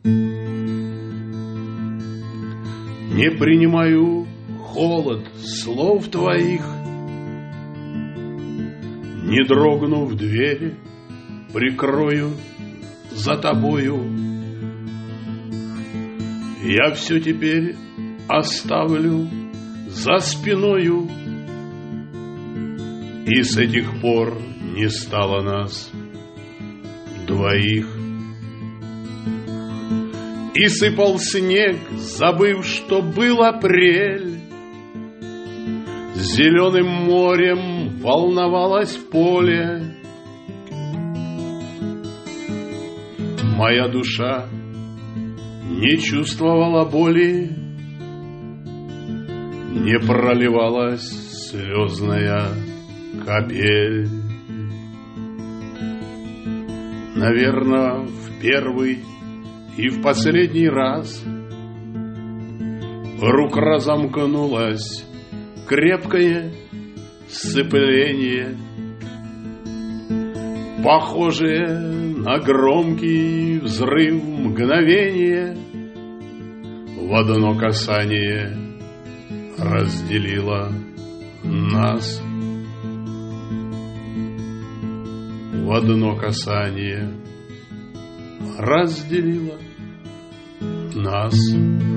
Не принимаю холод слов твоих, не дрогну в двери, прикрою за тобою. Я все теперь оставлю за спиною, и с этих пор не стало нас двоих. И сыпал снег, забыв, что был апрель. Зеленым морем волновалось поле. Моя душа не чувствовала боли, не проливалась слезная капель. Наверно, в первый и в последний раз вдруг разомкнулось крепкое сцепление, похожее на громкий взрыв мгновения. В одно касание разделило нас. В одно касание разделило нас.